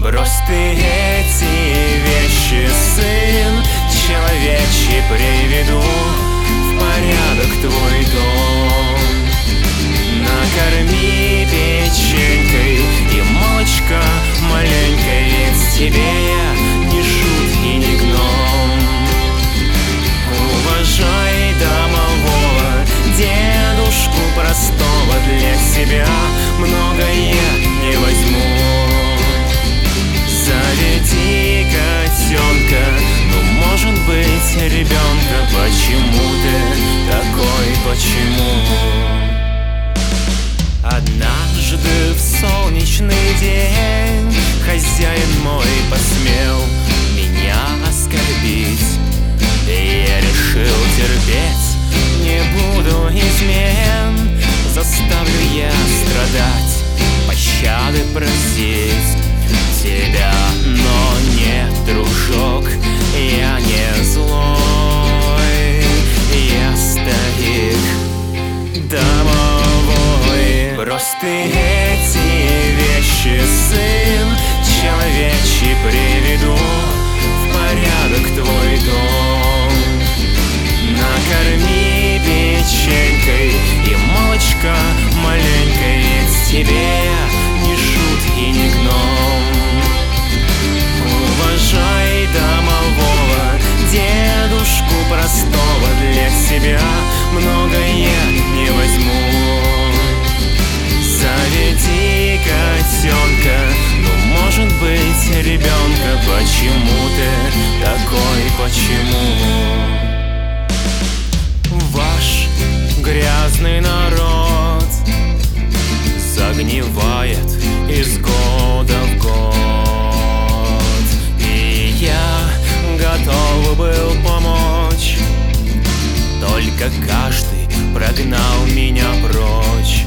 Брось ты эти вещи, сын человечий, приведу в порядок твой дом. Накорми печенькой и молочка маленькой, ведь тебе я не шут и не гном. Уважай домового, дедушку простого, для себя многое не возьму. Заведи котенка, ну может быть ребенка. Почему ты такой, почему? Однажды в солнечный день хозяин мой посмел меня оскорбить, и я решил терпеть, не буду измен. Заставлю я страдать, пощады просить тебя. Но нет, дружок, я не злой, я старик домовой. Брось ты эти вещи, сын человечий, приведу в порядок твой дом. Накорми печенькой и молочка маленькой, ведь тебе я не шут и не гном. Уважай домового, дедушку простого, для себя многое не возьму. Заведи котенка, ну может быть ребенка. Почему ты такой, почему? Ваш грязный народ загнивает из года в год, и я готов был помочь, только каждый прогнал меня прочь.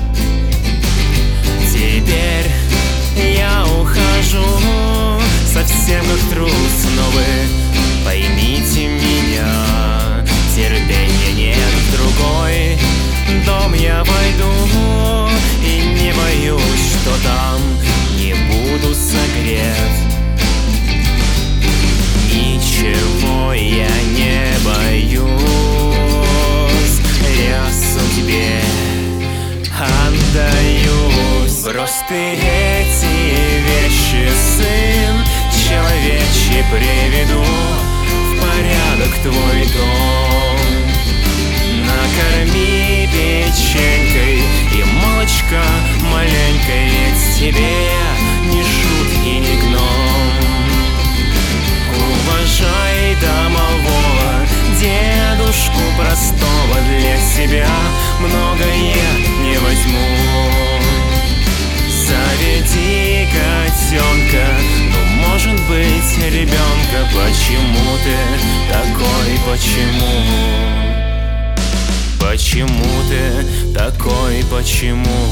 Теперь я ухожу совсем как трус, но вы поймите меня, терпения нет. В другой дом я войду и не боюсь, что там не буду согрет. Ничего я не боюсь, я судьбе отдаюсь. Брось ты эти вещи, сын человечий, приведу в порядок твой дом. Накорми печенькой и молочка маленькой, ведь тебе я не шут и не гном. Уважай домового, дедушку простого, для себя многое не возьму. Заведи котенка, ну может быть ребенка. Почему ты такой, почему? Почему ты такой, почему?